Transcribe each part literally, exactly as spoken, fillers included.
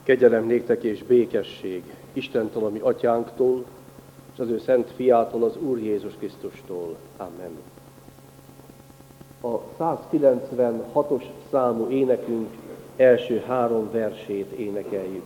Kegyelem néktek és békesség Istentől, a mi atyánktól, és az ő szent fiától, az Úr Jézus Krisztustól. Amen. A százkilencvenhatos számú énekünk első három versét énekeljük.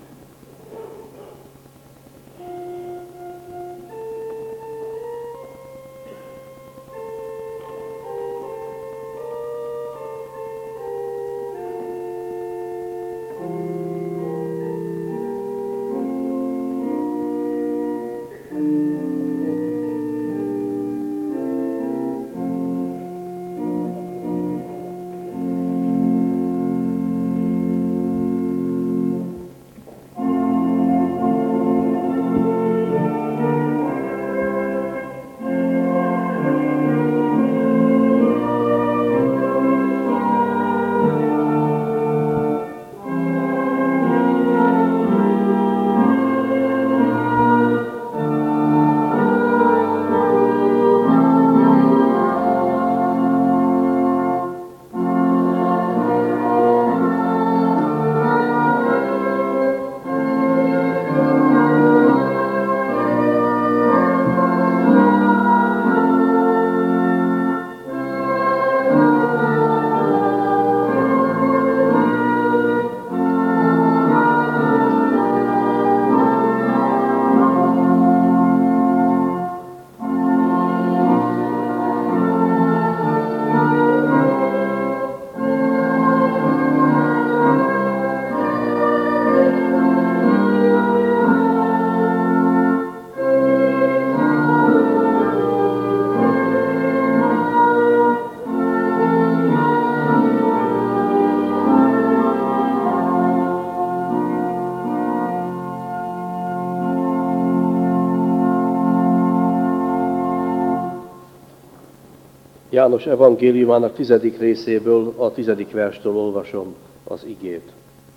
János evangéliumának tizedik részéből, a tizedik verstől olvasom az igét.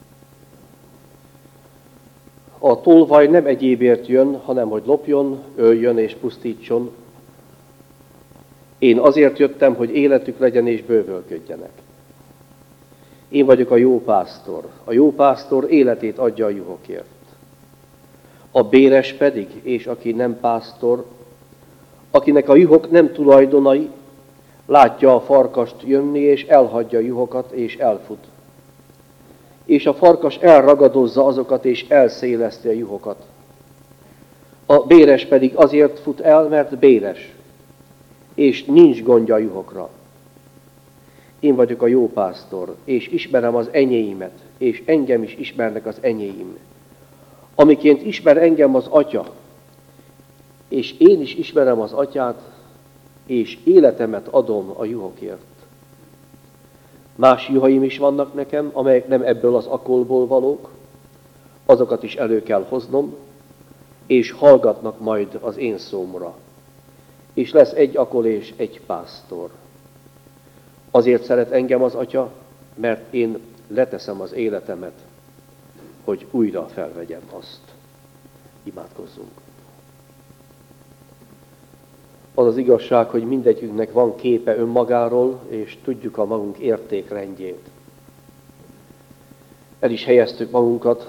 A tolvaj nem egyébért jön, hanem hogy lopjon, öljön és pusztítson. Én azért jöttem, hogy életük legyen és bővölködjenek. Én vagyok a jó pásztor. A jó pásztor életét adja a juhokért. A béres pedig, és aki nem pásztor, akinek a juhok nem tulajdonai, látja a farkast jönni, és elhagyja a juhokat, és elfut. És a farkas elragadozza azokat, és elszéleszti a juhokat. A béres pedig azért fut el, mert béres, és nincs gondja a juhokra. Én vagyok a jó pásztor, és ismerem az enyéimet, és engem is ismernek az enyéim. Amiként ismer engem az Atya, és én is ismerem az Atyát, és életemet adom a juhokért. Más juhaim is vannak nekem, amelyek nem ebből az akolból valók, azokat is elő kell hoznom, és hallgatnak majd az én szómra. És lesz egy akol és egy pásztor. Azért szeret engem az Atya, mert én leteszem az életemet, hogy újra felvegyem azt. Imádkozzunk. Az az igazság, hogy mindegyikünknek van képe önmagáról, és tudjuk a magunk értékrendjét. El is helyeztük magunkat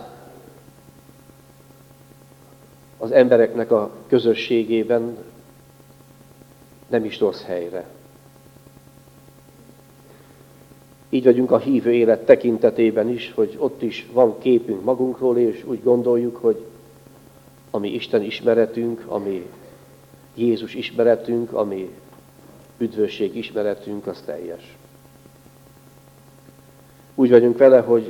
az embereknek a közösségében, nem is rossz helyre. Így vagyunk a hívő élet tekintetében is, hogy ott is van képünk magunkról, és úgy gondoljuk, hogy ami Isten ismeretünk, ami Jézus ismeretünk, ami üdvösség ismeretünk, az teljes. Úgy vagyunk vele, hogy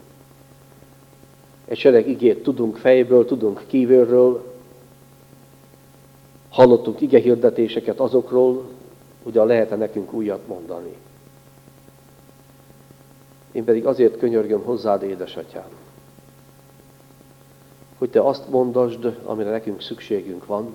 egy sereg igét tudunk fejből, tudunk kívülről, hallottunk igehirdetéseket azokról, ugyan lehet-e nekünk újat mondani. Én pedig azért könyörgöm hozzád, édesatyám, hogy te azt mondasd, amire nekünk szükségünk van,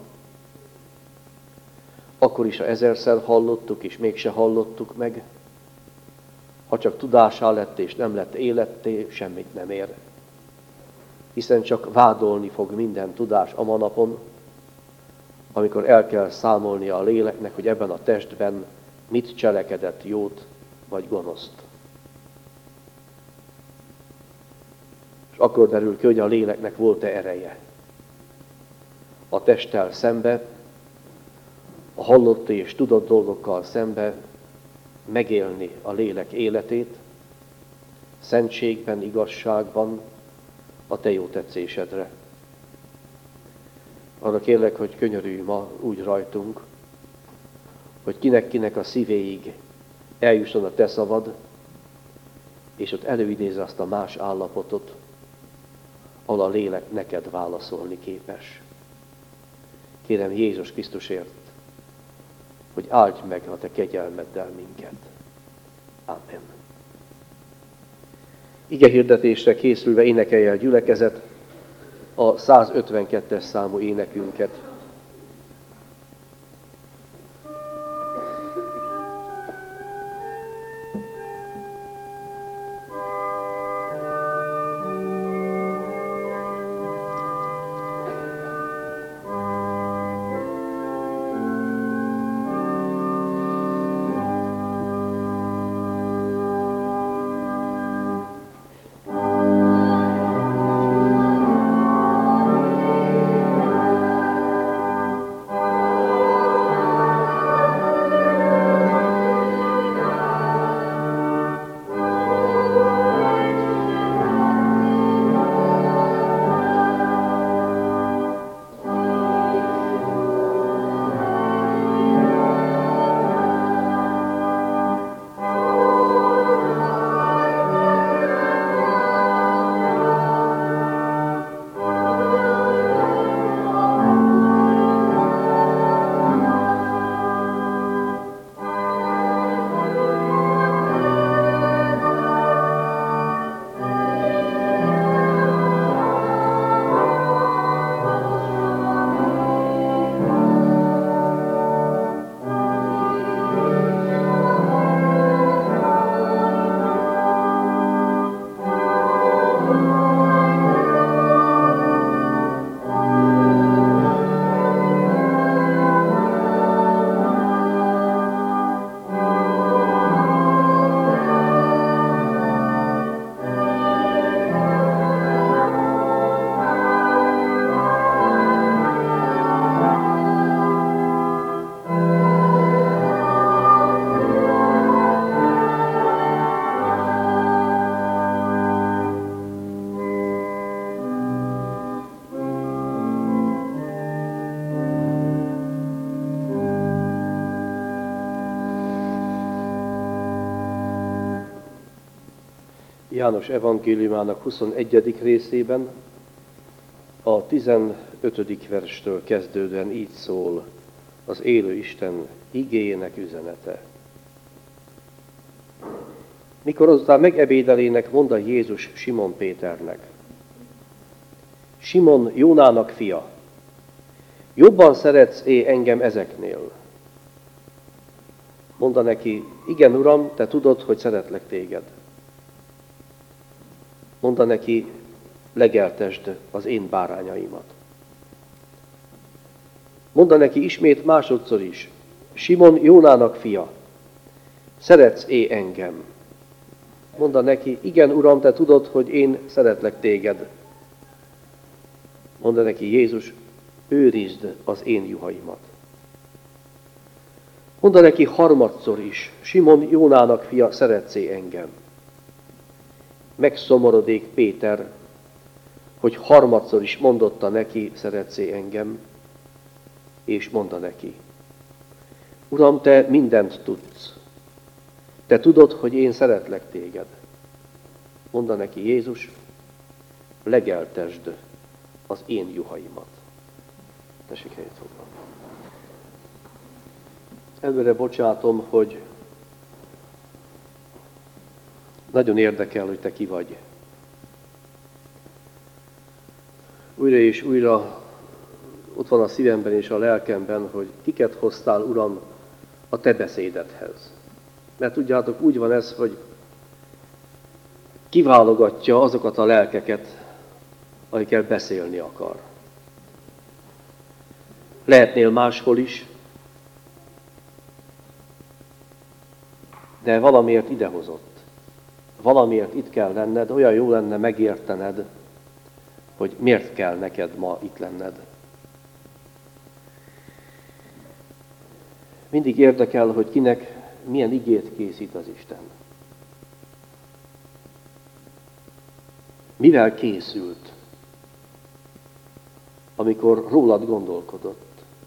akkor is, ha ezerszer hallottuk, és mégse hallottuk meg, ha csak tudásá lett, és nem lett életté, semmit nem ér. Hiszen csak vádolni fog minden tudás a manapon, amikor el kell számolnia a léleknek, hogy ebben a testben mit cselekedett, jót vagy gonoszt. És akkor derül ki, hogy a léleknek volt-e ereje. A testtel szembe, a hallott és tudott dolgokkal szembe megélni a lélek életét, szentségben, igazságban, a te jó tetszésedre. Arra kérlek, hogy könyörülj ma úgy rajtunk, hogy kinek-kinek a szívéig eljusson a te szavad, és ott előidézze azt a más állapotot, ahol a lélek neked válaszolni képes. Kérem Jézus Krisztusért, hogy áldj meg a te kegyelmeddel minket. Amen. Ige hirdetésre készülve énekelje a gyülekezet a százötvenkettes számú énekünket. János evangéliumának huszonegyedik részében a tizenötödik verstől kezdődően így szól az élő Isten igéjének üzenete. Mikor azután megebédelének, mondta Jézus Simon Péternek: Simon, Jónának fia, jobban szeretsz-e engem ezeknél? Mondta neki: igen, Uram, te tudod, hogy szeretlek téged. Mondta neki: legeltesd az én bárányaimat. Mondta neki ismét másodszor is: Simon, Jónának fia, szeretsz-e engem? Mondta neki: igen, Uram, te tudod, hogy én szeretlek téged. Mondta neki Jézus: őrizd az én juhaimat. Mondta neki harmadszor is: Simon, Jónának fia, szeretsz-e engem? Megszomorodik Péter, hogy harmadszor is mondotta neki: szeretsz-e engem? És mondta neki: Uram, te mindent tudsz. Te tudod, hogy én szeretlek téged. Mondta neki Jézus: legeltesd az én juhaimat. Tessék helyet foglalni. Előre bocsátom, hogy nagyon érdekel, hogy te ki vagy. Újra és újra ott van a szívemben és a lelkemben, hogy kiket hoztál, Uram, a te beszédedhez. Mert tudjátok, úgy van ez, hogy kiválogatja azokat a lelkeket, amikkel beszélni akar. Lehetnél máshol is, de valamiért idehozott. Valamiért itt kell lenned, olyan jó lenne megértened, hogy miért kell neked ma itt lenned. Mindig érdekel, hogy kinek milyen igét készít az Isten. Mivel készült, amikor rólad gondolkodott?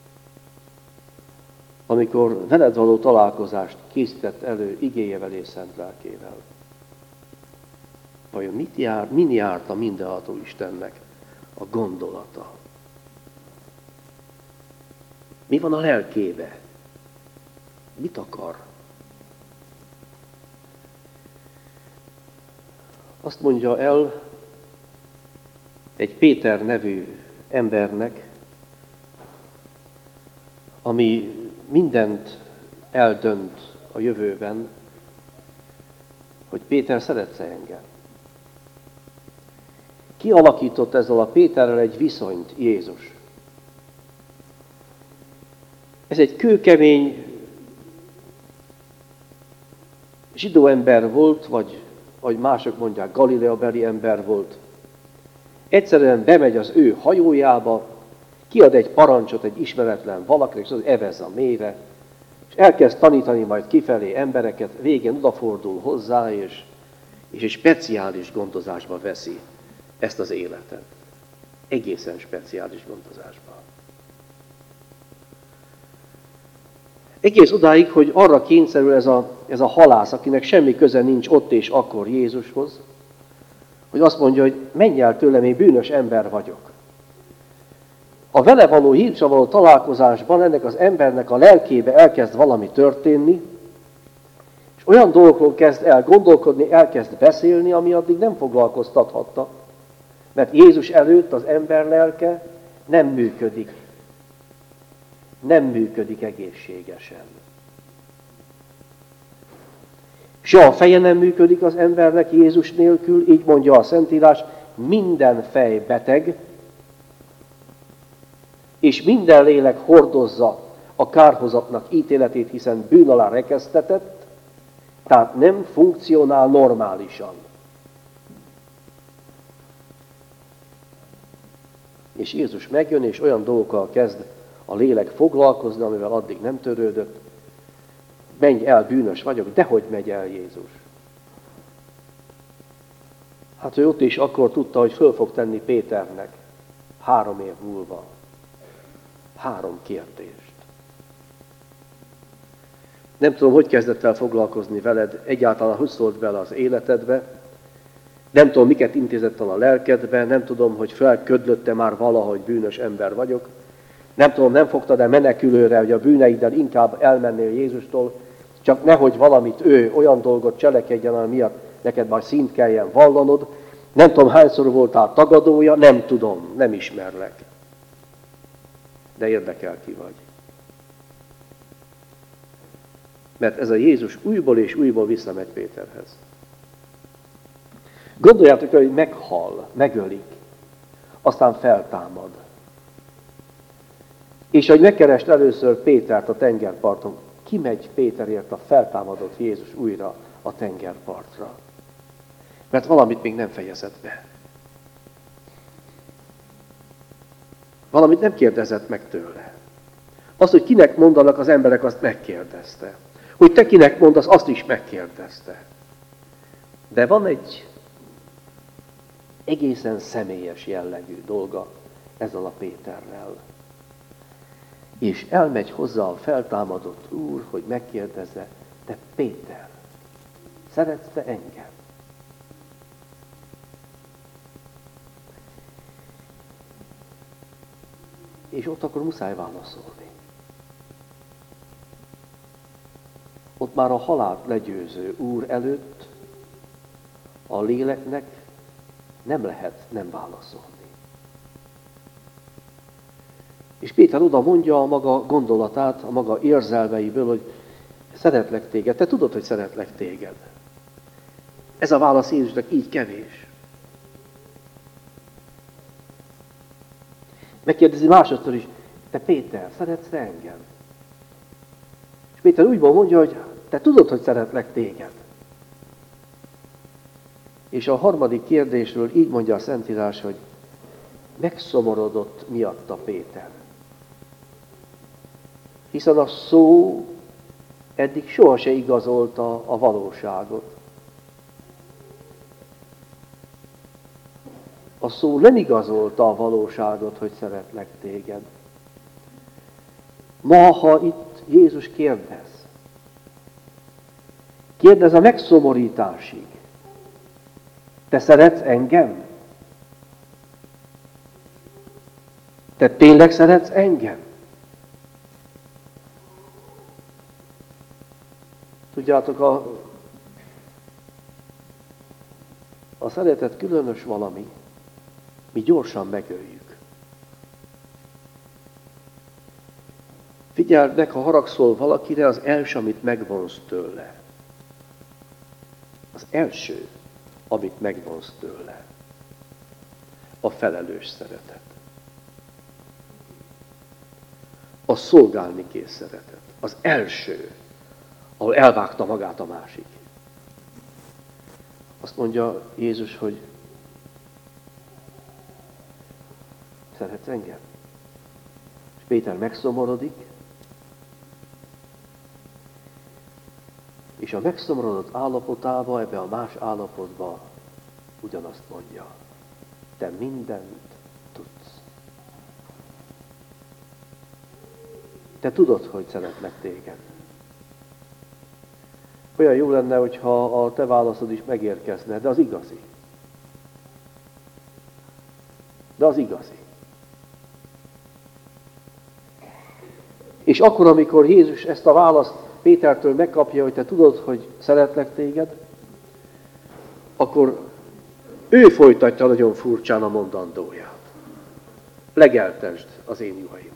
Amikor veled való találkozást készített elő igéjevel és szent lelkével? Vajon mit jár, min járt a mindenható Istennek a gondolata? Mi van a lelkébe? Mit akar? Azt mondja el egy Péter nevű embernek, ami mindent eldönt a jövőben, hogy Péter, szeretsz-e engem? Kialakított ezzel a Péterrel egy viszonyt Jézus. Ez egy kőkemény zsidó ember volt, vagy, vagy mások mondják, Galileabeli ember volt. Egyszerűen bemegy az ő hajójába, kiad egy parancsot egy ismeretlen valakinek, és az evez a mélyre, és elkezd tanítani majd kifelé embereket, végén odafordul hozzá, és, és egy speciális gondozásba veszi ezt az életet. Egészen speciális gondozásba. Egész odáig, hogy arra kényszerül ez a, ez a halász, akinek semmi köze nincs ott és akkor Jézushoz, hogy azt mondja, hogy menj el tőlem, én bűnös ember vagyok. A vele való Jézusra való találkozásban ennek az embernek a lelkébe elkezd valami történni, és olyan dolgokról kezd el gondolkodni, elkezd beszélni, ami addig nem foglalkoztathatta, mert Jézus előtt az ember lelke nem működik. Nem működik egészségesen. Se a feje nem működik az embernek Jézus nélkül, így mondja a Szentírás, minden fej beteg, és minden lélek hordozza a kárhozatnak ítéletét, hiszen bűn alá rekesztetett, tehát nem funkcionál normálisan. És Jézus megjön, és olyan dolgokkal kezd a lélek foglalkozni, amivel addig nem törődött. Menj el, bűnös vagyok, de hogy megy el Jézus? Hát ő ott is akkor tudta, hogy föl fog tenni Péternek három év múlva három kérdést. Nem tudom, hogy kezdett el foglalkozni veled, egyáltalán hogy szólt bele az életedbe, nem tudom, miket intézett el a lelkedbe, nem tudom, hogy felködlötte már valahogy bűnös ember vagyok, nem tudom, nem fogtad-e menekülőre, hogy a bűneiddel inkább elmennél Jézustól, csak nehogy valamit ő olyan dolgot cselekedjen, ami miatt neked majd szint kelljen vallanod. Nem tudom, hányszor voltál tagadója, nem tudom, nem ismerlek. De érdekel, ki vagy. Mert ez a Jézus újból és újból visszamegy Péterhez. Gondoljátok, hogy meghal, megölik, aztán feltámad. És hogy megkerest először Pétert a tengerparton, kimegy Péterért a feltámadott Jézus újra a tengerpartra. Mert valamit még nem fejezett be. Valamit nem kérdezett meg tőle. Azt, hogy kinek mondanak az emberek, azt megkérdezte. Hogy te kinek mondasz, azt is megkérdezte. De van egy egészen személyes jellegű dolga ezzel a Péterrel. És elmegy hozzá a feltámadott úr, hogy megkérdezze, te Péter, szeretsz te engem? És ott akkor muszáj válaszolni. Ott már a halált legyőző úr előtt a léleknek nem lehet nem válaszolni. És Péter oda mondja a maga gondolatát, a maga érzelmeiből, hogy szeretlek téged. Te tudod, hogy szeretlek téged. Ez a válasz Jézusnak így kevés. Megkérdezi másodszor is, te Péter, szeretsz te engem? És Péter úgyból mondja, hogy te tudod, hogy szeretlek téged. És a harmadik kérdésről így mondja a Szentírás, hogy megszomorodott miatta Péter. Hiszen a szó eddig soha se igazolta a valóságot. A szó nem igazolta a valóságot, hogy szeretlek téged. Ma, ha itt Jézus kérdez, kérdez a megszomorításig, te szeretsz engem? Te tényleg szeretsz engem? Tudjátok, a, a szeretet különös valami, mi gyorsan megöljük. Figyeld meg, ha haragszol valakire, az első, amit megvonsz tőle. Az első, amit megvonsz tőle. A felelős szeretet. A szolgálni kész szeretet. Az első, ahol elvágta magát a másik. Azt mondja Jézus, hogy szeretsz engem? És Péter megszomorodik, és a megszomorodott állapotában, ebbe a más állapotba ugyanazt mondja. Te mindent tudsz. Te tudod, hogy szeretlek téged. Olyan jó lenne, hogyha a te válaszod is megérkezne, de az igazi. De az igazi. És akkor, amikor Jézus ezt a választ Pétertől megkapja, hogy te tudod, hogy szeretlek téged, akkor ő folytatja nagyon furcsán a mondandóját. Legeltesd az én juhaimat.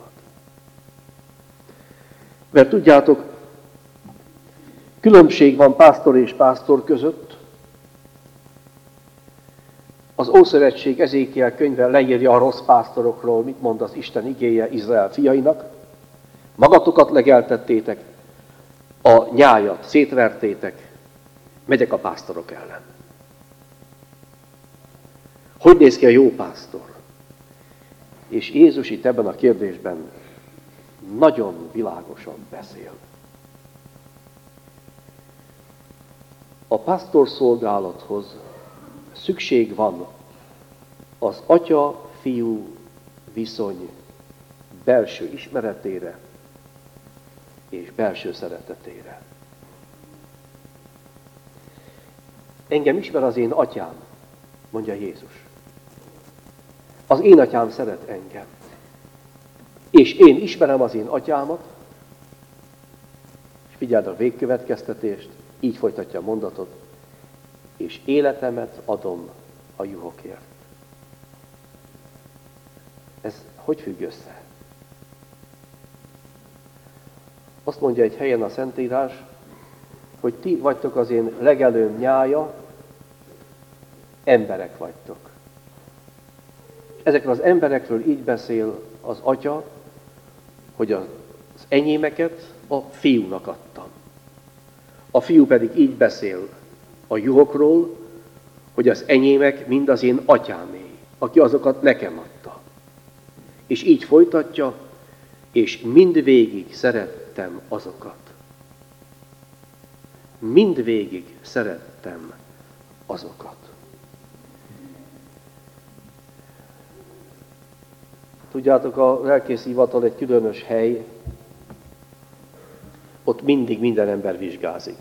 Mert tudjátok, különbség van pásztor és pásztor között. Az Ószövetség Ezékiel könyve leírja a rossz pásztorokról, mit mond az Isten igéje Izrael fiainak. Magatokat legeltettétek, a nyájat szétvertétek, megyek a pásztorok ellen. Hogy néz ki a jó pásztor? És Jézus itt ebben a kérdésben nagyon világosan beszél. A pásztorszolgálathoz szükség van az atya-fiú viszony belső ismeretére és belső szeretetére. Engem ismer az én atyám, mondja Jézus. Az én atyám szeret engem. És én ismerem az én atyámat, és figyeld a végkövetkeztetést, így folytatja a mondatot, és életemet adom a juhokért. Ez hogy függ össze? Azt mondja egy helyen a Szentírás, hogy ti vagytok az én legelőm nyája, emberek vagytok. Ezekről az emberekről így beszél az Atya, hogy az enyémeket a fiúnak adtam. A fiú pedig így beszél a juhokról, hogy az enyémek mind az én atyámé, aki azokat nekem adta. És így folytatja, és mindvégig szerettem azokat. Mindvégig szerettem azokat. Tudjátok, a lelkész hivatal egy különös hely, ott mindig minden ember vizsgázik.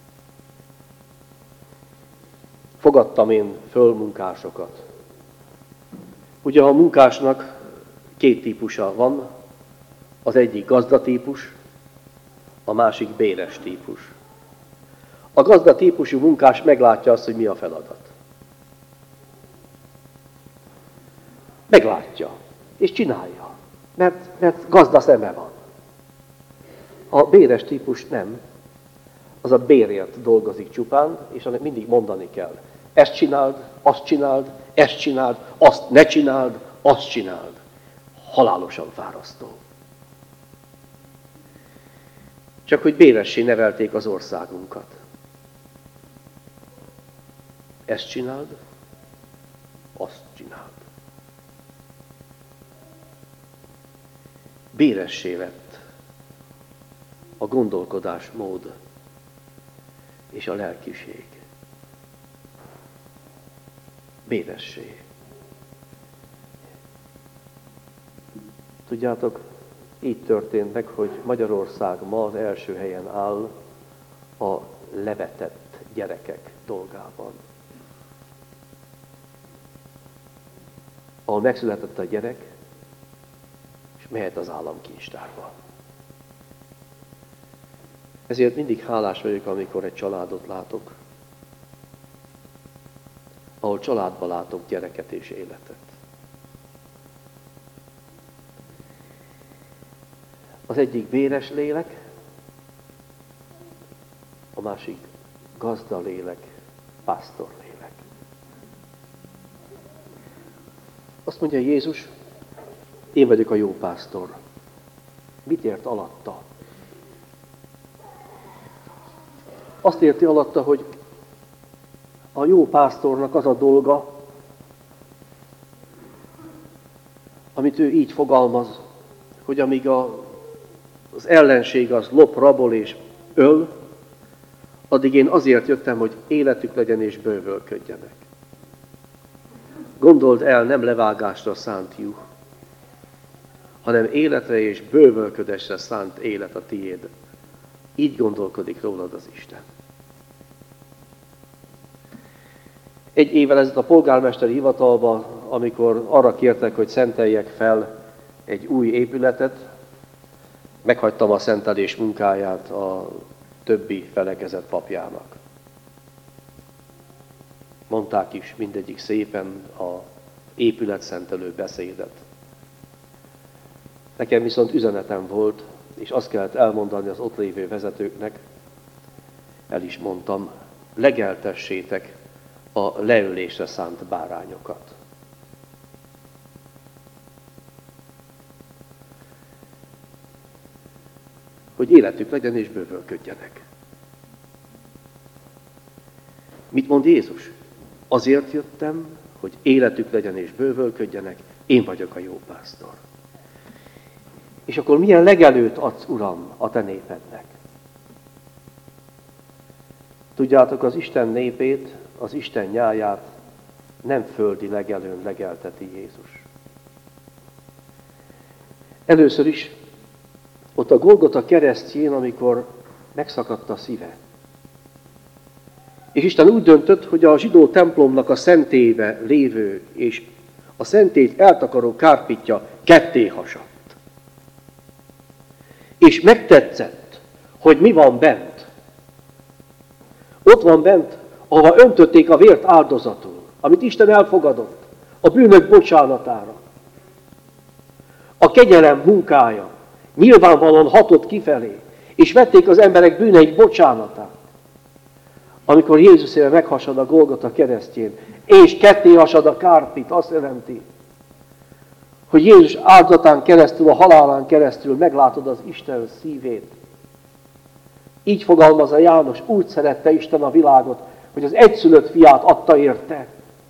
Fogadtam én föl munkásokat. Ugye a munkásnak két típusa van, az egyik gazdatípus, a másik béres típus. A gazdatípusú munkás meglátja azt, hogy mi a feladat. Meglátja, és csinálja, mert, mert gazda szeme van. A béres típus nem, az a bérért dolgozik csupán, és annak mindig mondani kell. Ezt csináld, azt csináld, ezt csináld, azt ne csináld, azt csináld. Halálosan fárasztó. Csak hogy béressé nevelték az országunkat. Ezt csináld, azt csináld. béressé lett a gondolkodásmód és a lelkiség. Béressé. Tudjátok, így történt meg, hogy Magyarország ma az első helyen áll a levetett gyerekek dolgában. Ahol megszületett a gyerek, és mehet az államkincstárba. Ezért mindig hálás vagyok, amikor egy családot látok, ahol családban látok gyereket és életet. Az egyik béres lélek, a másik gazda lélek, pásztor lélek. Azt mondja Jézus, én vagyok a jó pásztor. Mit ért alatta? Azt érti alatta, hogy a jó pásztornak az a dolga, amit ő így fogalmaz, hogy amíg a, az ellenség az lop, rabol és öl, addig én azért jöttem, hogy életük legyen és bővölködjenek. Gondold el, nem levágásra szánt juh, hanem életre és bővölködésre szánt élet a tiéd. Így gondolkodik rólad az Isten. Egy évvel ezelőtt a polgármesteri hivatalban, amikor arra kértek, hogy szenteljek fel egy új épületet, meghagytam a szentelés munkáját a többi felekezet papjának. Mondták is mindegyik szépen a épületszentelő beszédet. Nekem viszont üzenetem volt, és azt kellett elmondani az ott lévő vezetőknek, el is mondtam, legeltessétek a leölésre szánt bárányokat. Hogy életük legyen és bővölködjenek. Mit mond Jézus? Azért jöttem, hogy életük legyen és bővölködjenek, én vagyok a jó pásztor. És akkor milyen legelőt adsz, Uram, a te népednek? Tudjátok, az Isten népét, az Isten nyáját nem földi legelőn legelteti Jézus. Először is ott a Golgota keresztjén, amikor megszakadt a szíve. És Isten úgy döntött, hogy a zsidó templomnak a szentélybe lévő és a szentélyt eltakaró kárpitja ketté hasadt. És megtetszett, hogy mi van bent. Ott van bent, ahova öntötték a vért áldozatul, amit Isten elfogadott, a bűnök bocsánatára. A kegyelem munkája nyilvánvalóan hatott kifelé, és vették az emberek bűneik bocsánatát. Amikor Jézus éve meghasad a Golgota keresztjén, és ketté hasad a kárpit, azt jelenti, hogy Jézus áldozatán keresztül, a halálán keresztül meglátod az Isten szívét. Így fogalmazza János, úgy szerette Isten a világot, hogy az egyszülött fiát adta érte.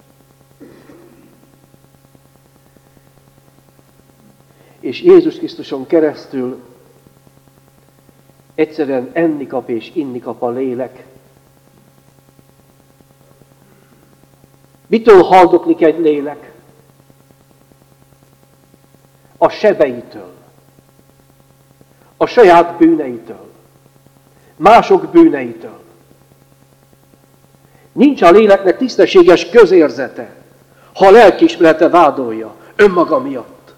És Jézus Krisztuson keresztül egyszerűen enni kap és inni kap a lélek. Mitől haldoklik egy lélek? A sebeitől, a saját bűneitől, mások bűneitől. Nincs a léleknek tisztességes közérzete, ha a lelkiismerete vádolja önmaga miatt.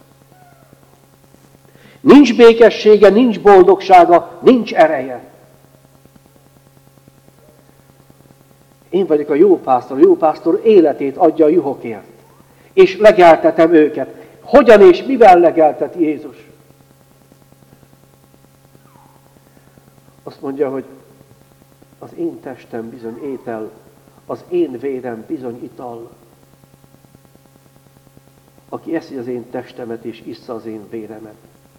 Nincs békessége, nincs boldogsága, nincs ereje. Én vagyok a jó pásztor, a jó pásztor életét adja a juhokért, és legeltetem őket. Hogyan és mivel legeltet Jézus? Azt mondja, hogy az én testem bizony étel, az én vérem bizony ital. Aki eszi az én testemet és issza az én véremet,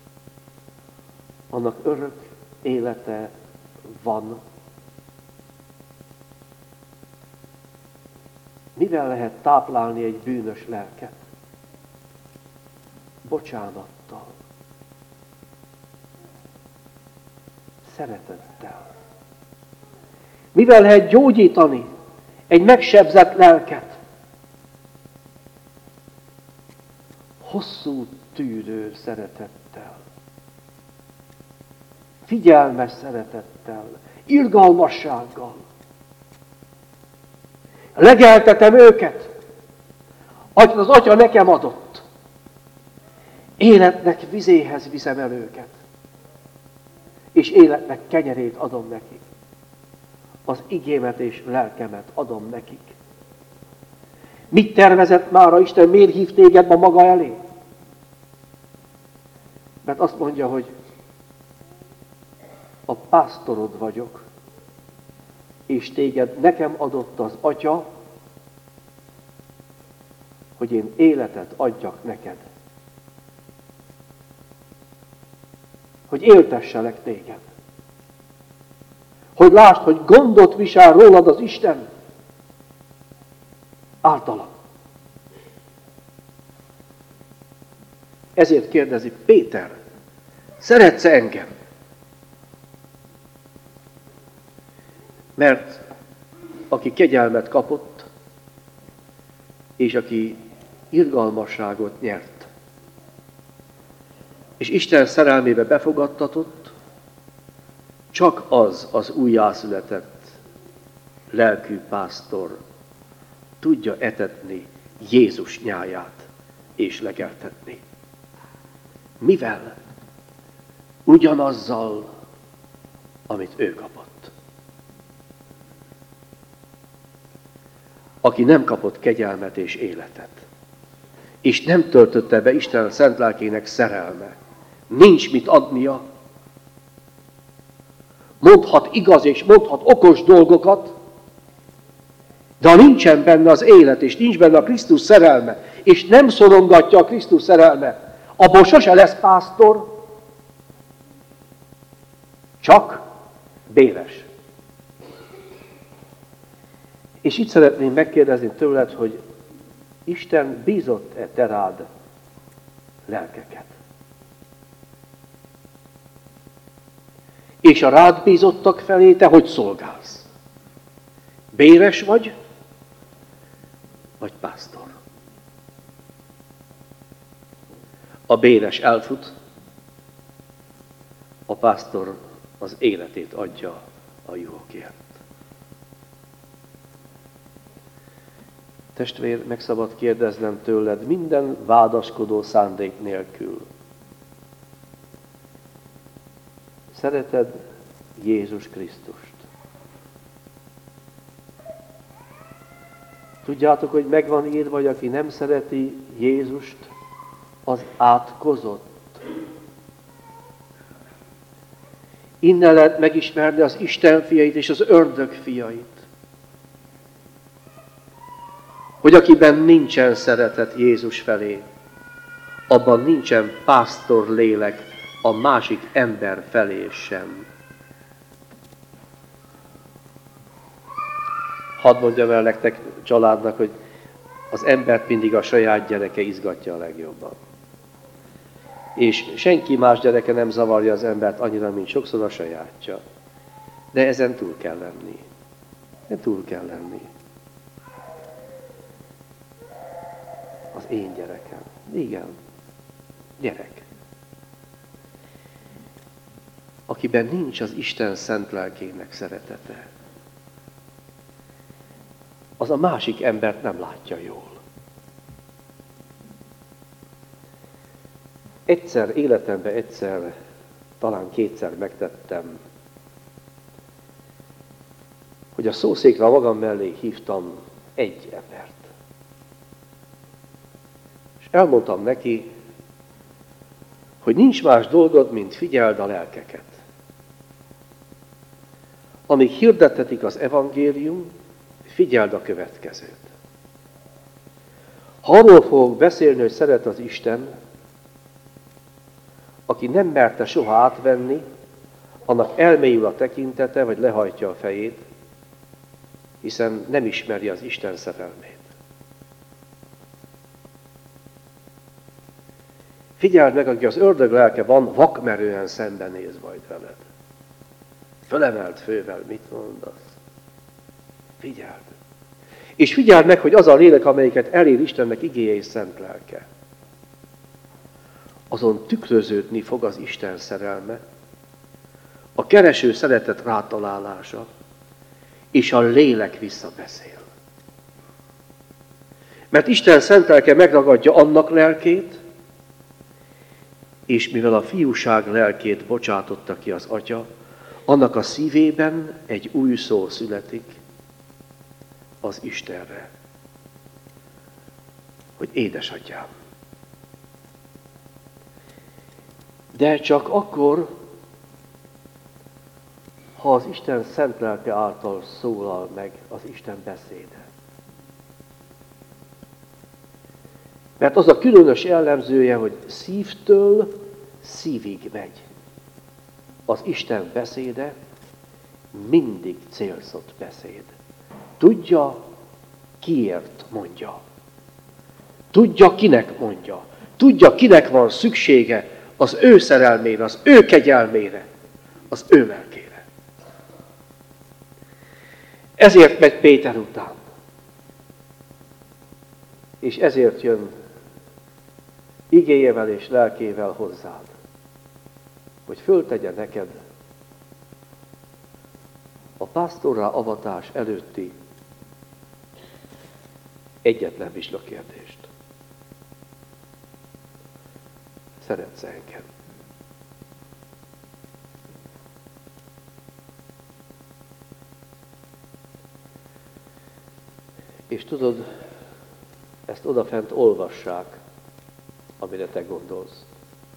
annak örök élete van. Mivel lehet táplálni egy bűnös lelket? Bocsánattal. Szeretettel. Mivel lehet gyógyítani egy megsebzett lelket? Hosszú tűrő szeretettel. Figyelmes szeretettel. Irgalmassággal. Legeltetem őket, ahogy az Atya nekem adott. Életnek vizéhez viszem el őket. És életnek kenyerét adom nekik. Az igémet és lelkemet adom nekik. Mit tervezett mára Isten? Miért hív téged ma maga elé? Mert azt mondja, hogy a pásztorod vagyok, és téged nekem adott az Atya, hogy én életet adjak neked. Hogy éltesselek téged. Hogy lásd, hogy gondot visel rólad az Isten általa. Ezért kérdezi Péter, szeretsz engem? Mert aki kegyelmet kapott, és aki irgalmasságot nyert, és Isten szerelmébe befogadtatott, csak az az újjászületett lelkű pásztor tudja etetni Jézus nyáját és legeltetni. Mivel? Ugyanazzal, amit ő kapott. Aki nem kapott kegyelmet és életet, és nem töltötte be Isten szent lelkének szerelme, nincs mit adnia, mondhat igaz és mondhat okos dolgokat, de ha nincsen benne az élet, és nincs benne a Krisztus szerelme, és nem szorongatja a Krisztus szerelme, abból sose lesz pásztor, csak béres. És itt szeretném megkérdezni tőled, hogy Isten bízott-e te rád lelkeket? És a rád bízottak felé te hogy szolgálsz? Béres vagy, vagy pásztor? A béres elfut, a pásztor az életét adja a juhokért. Testvér, meg szabad kérdeznem tőled minden vádaskodó szándék nélkül. Szereted Jézus Krisztust? Tudjátok, hogy megvan írva, hogy aki nem szereti Jézust, az átkozott. Innen lehet megismerni az Isten fiait és az ördög fiait. Hogy akiben nincsen szeretet Jézus felé, abban nincsen pásztor lélek a másik ember felé sem. Hadd mondjam el nektek, családnak, hogy az embert mindig a saját gyereke izgatja a legjobban. És senki más gyereke nem zavarja az embert annyira, mint sokszor a sajátja. De ezen túl kell lenni. De túl kell lenni. Az én gyerekem. Igen. Gyerek. Akiben nincs az Isten szent lelkének szeretete, az a másik embert nem látja jól. Egyszer, életemben egyszer, talán kétszer megtettem, hogy a szószékre magam mellé hívtam egy embert. És elmondtam neki, hogy nincs más dolgod, mint figyeld a lelkeket. Amíg hirdettetik az evangélium, figyeld a következőt. Ha arról fogok beszélni, hogy szeret az Isten, aki nem merte soha átvenni, annak elmélyül a tekintete, vagy lehajtja a fejét, hiszen nem ismeri az Isten szerelmét. Figyeld meg, aki az ördög lelke van, vakmerően szembenéz majd veled. fölemelt fővel mit mondasz? Figyeld! És figyeld meg, hogy az a lélek, amelyiket elér Istennek igéje és szent lelke, azon tükröződni fog az Isten szerelme, a kereső szeretet rátalálása, és a lélek visszabeszél. Mert Isten szent lelke megragadja annak lelkét, és mivel a fiúság lelkét bocsátotta ki az Atya, annak a szívében egy új szó születik az Istenre, hogy édesatyám. De csak akkor, ha az Isten szent lelke által szólal meg az Isten beszéde. Mert az a különös jellemzője, hogy szívtől szívig megy. Az Isten beszéde mindig célzott beszéd. Tudja, kiért mondja. Tudja, kinek mondja. Tudja, kinek van szüksége az ő szerelmére, az ő kegyelmére, az ő lelkére. Ezért megy Péter után. És ezért jön igéjével és lelkével hozzád, hogy föltegye neked a pásztorrá avatás előtti egyetlen vizsla kérdést. Szeretsz engem? És tudod, ezt odafent olvassák, amire te gondolsz.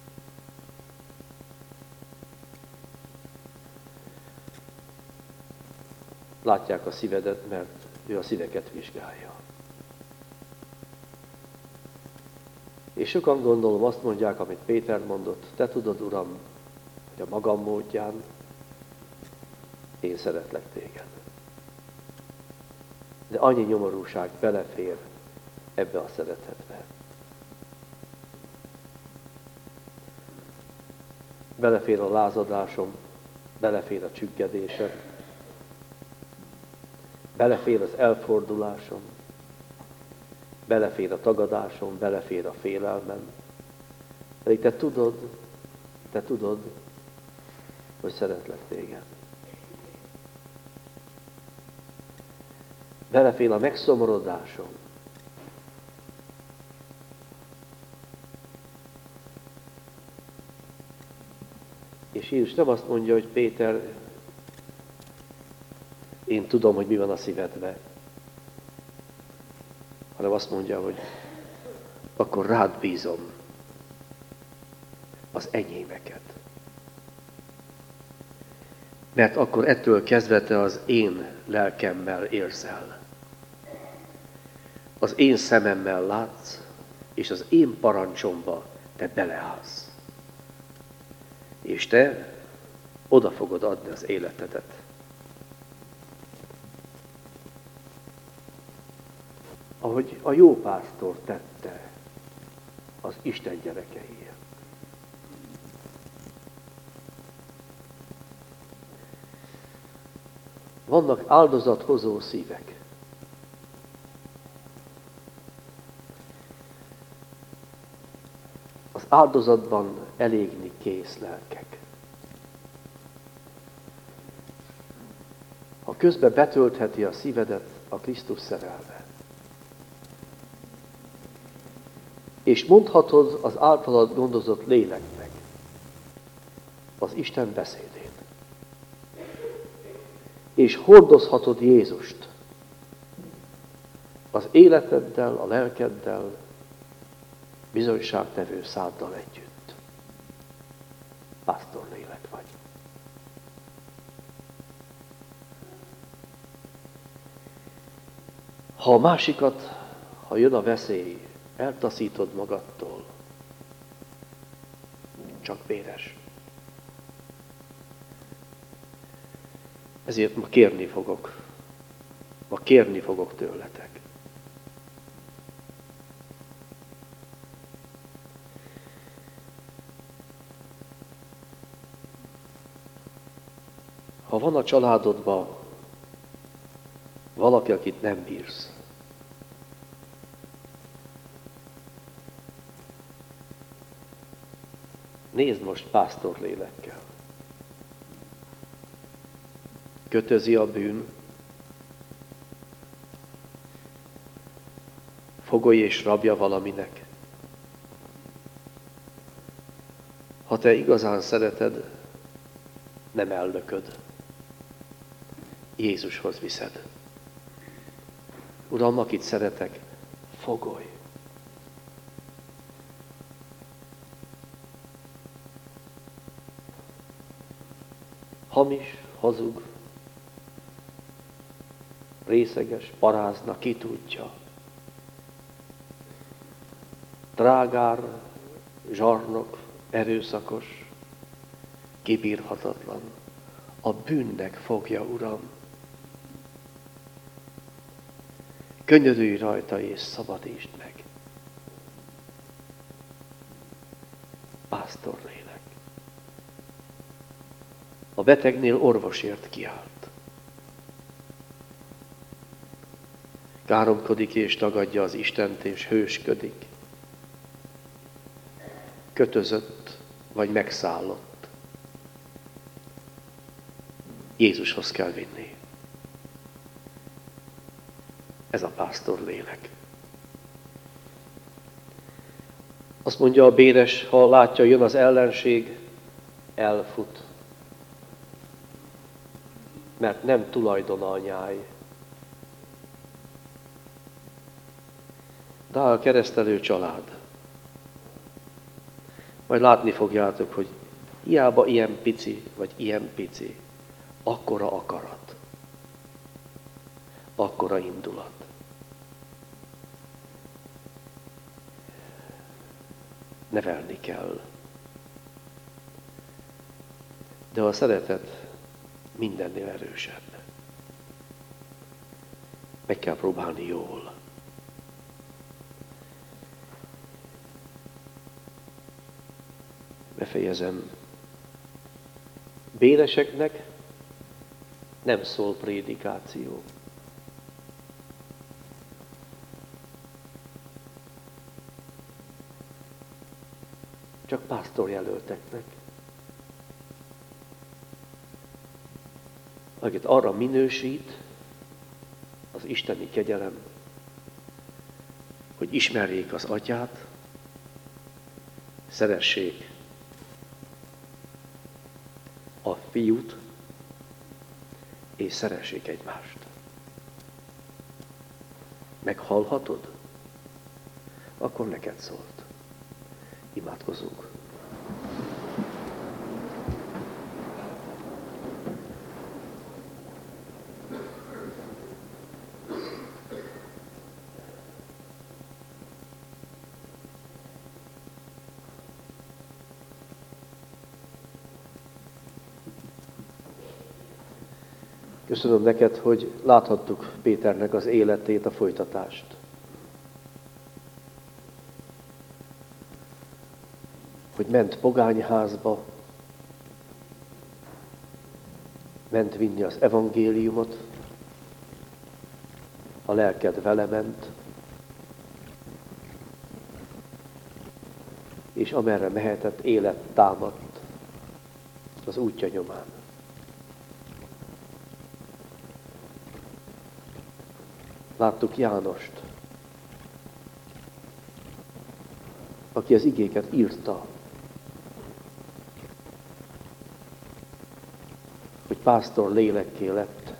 Látják a szívedet, mert ő a szíveket vizsgálja. És sokan gondolom azt mondják, amit Péter mondott, te tudod, Uram, hogy a magam módján én szeretlek téged. De annyi nyomorúság belefér ebbe a szeretetbe. Belefér a lázadásom, belefér a csüggedésem, belefér az elfordulásom, belefér a tagadásom, belefér a félelmem. Pedig te tudod, te tudod, hogy szeretlek téged. Belefér a megszomorodásom. És Jézus nem azt mondja, hogy Péter, én tudom, hogy mi van a szívedben, hanem azt mondja, hogy akkor rád bízom az enyémeket. Mert akkor ettől kezdve te az én lelkemmel érzel. Az én szememmel látsz, és az én parancsomba te beleállsz. És te oda fogod adni az életedet. Ahogy a jó pásztor tette az Isten gyerekeiért. Vannak áldozathozó szívek. Az áldozatban elégni kész lelkek. Ha közben betöltheti a szívedet a Krisztus szerelme. És mondhatod az általad gondozott léleknek az Isten beszédét. És hordozhatod Jézust az életeddel, a lelkeddel, bizonyságtevő száddal együtt. Pásztorlélek vagy. Ha a másikat, ha jön a veszély, eltaszítod magadtól, csak véres. Ezért ma kérni fogok. Ma kérni fogok tőletek. Ha van a családodban valaki, akit nem bírsz, nézd most pásztorlélekkel. Kötözi a bűn, fogoly és rabja valaminek. Ha te igazán szereted, nem ellököd. Jézushoz viszed. Uram, akit szeretek, fogoly. Hamis, hazug, részeges, parázna, ki tudja. Trágár, zsarnok, erőszakos, kibírhatatlan. A bűnnek fogja, Uram. Könyörülj rajta és szabadítsd meg. Pásztorlélek. A betegnél orvosért kiállt. Káromkodik és tagadja az Istent és hősködik. Kötözött vagy megszállott. Jézushoz kell vinni. Ez a pásztor lélek. Azt mondja a béres, ha látja, jön az ellenség, elfut. Mert nem tulajdona a nyáj. De a keresztelő család. Majd látni fogjátok, hogy hiába ilyen pici, vagy ilyen pici, akkora akarat, akkora indulat. Nevelni kell. De a szeretet mindennél erősebb. Meg kell próbálni jól. Befejezem. Béreseknek nem szól prédikáció. Csak pásztorjelölteknek. Akit arra minősít az isteni kegyelem, hogy ismerjék az Atyát, szeressék a Fiút, és szeressék egymást. Meghallhatod? Akkor neked szólt. Imádkozunk. Köszönöm neked, hogy láthattuk Péternek az életét, a folytatást. Hogy ment pogányházba, ment vinni az evangéliumot, a lelked vele ment, és amerre mehetett, élet támadt az útja nyomán. Láttuk Jánost, aki az igéket írta, hogy pásztor lélekké lett,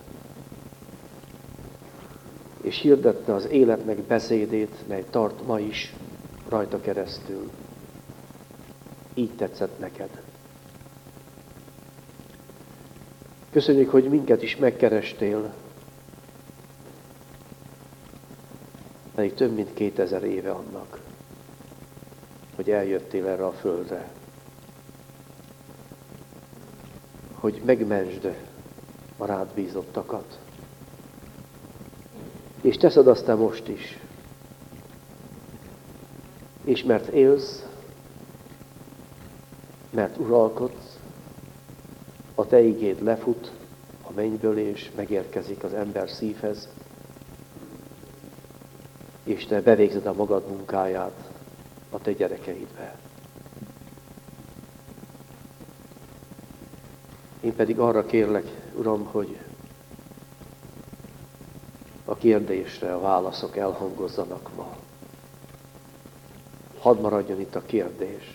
és hirdette az életnek beszédét, mely tart ma is rajta keresztül. Így tetszett neked. Köszönjük, hogy minket is megkerestél, pedig több mint kétezer éve annak, hogy eljöttél erre a földre, hogy megmentsd a rád bízottakat. És teszed azt te most is. És mert élsz, mert uralkodsz, a te igéd lefut, a mennyből, és megérkezik az ember szívhez, és te bevégzed a magad munkáját a te gyerekeidbe. Én pedig arra kérlek, Uram, hogy a kérdésre a válaszok elhangozzanak ma. Hadd maradjon itt a kérdés,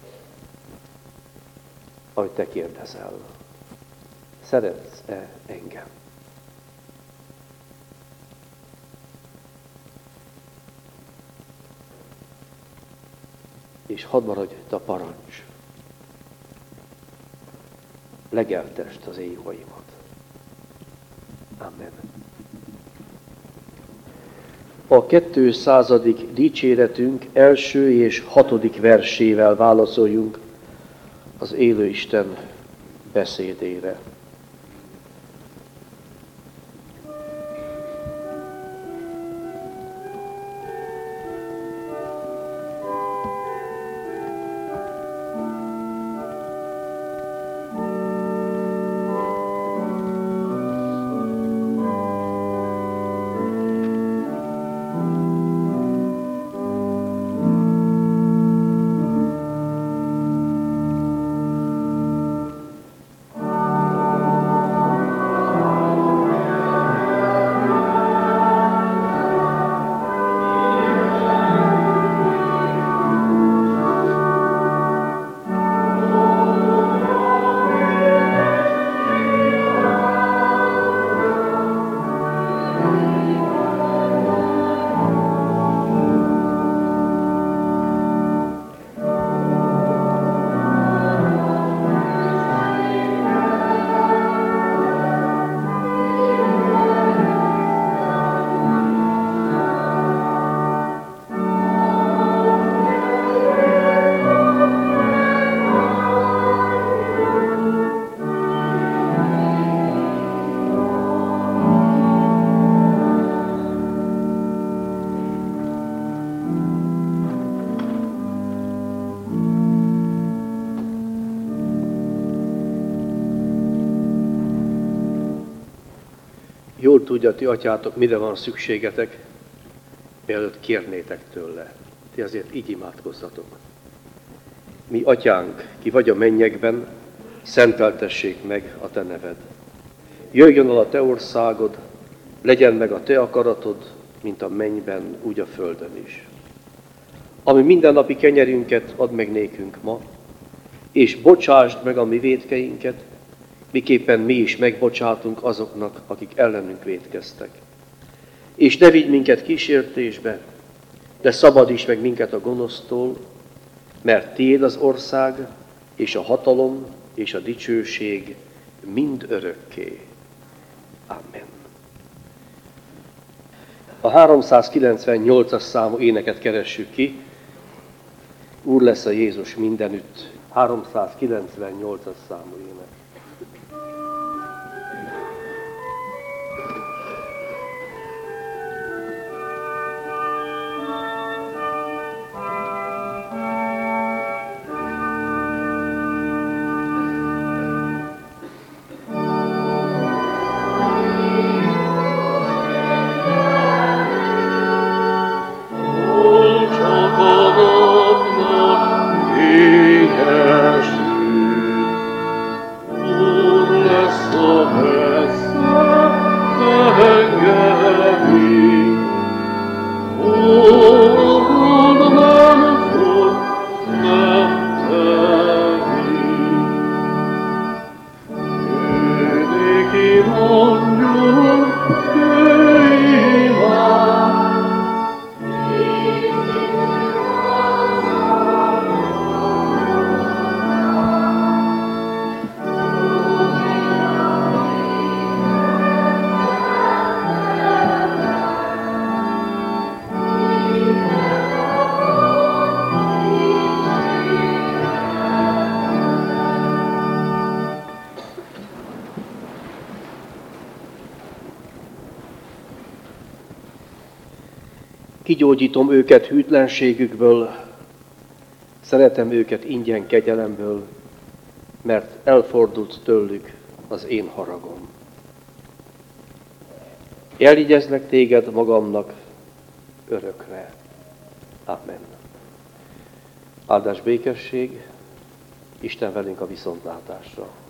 ahogy te kérdezel. Szeretsz-e engem? És hadd maradj itt a parancs. Legeltest az éjjaimat. Amen. A kétszázadik dicséretünk első és hatodik versével válaszoljunk az élő Isten beszédére. Jól tudja, ti atyátok, mire van szükségetek, mielőtt kérnétek tőle. Ti azért így imádkozzatok. Mi atyánk, ki vagy a mennyekben, szenteltessék meg a te neved. Jöjjön el a te országod, legyen meg a te akaratod, mint a mennyben, úgy a földön is. Ami mindennapi kenyerünket add meg nékünk ma, és bocsásd meg a mi vétkeinket, miképpen mi is megbocsátunk azoknak, akik ellenünk vétkeztek. És ne vigy minket kísértésbe, de szabadíts meg minket a gonosztól, mert tiéd az ország, és a hatalom, és a dicsőség mind örökké. Amen. A háromszázkilencvennyolcas számú éneket keressük ki. Úr lesz a Jézus mindenütt. háromszázkilencvennyolcas számú ének. Kigyógyítom őket hűtlenségükből, szeretem őket ingyen kegyelemből, mert elfordult tőlük az én haragom. Eligyezlek téged magamnak örökre. Amen. Áldás békesség, Isten velünk a viszontlátásra.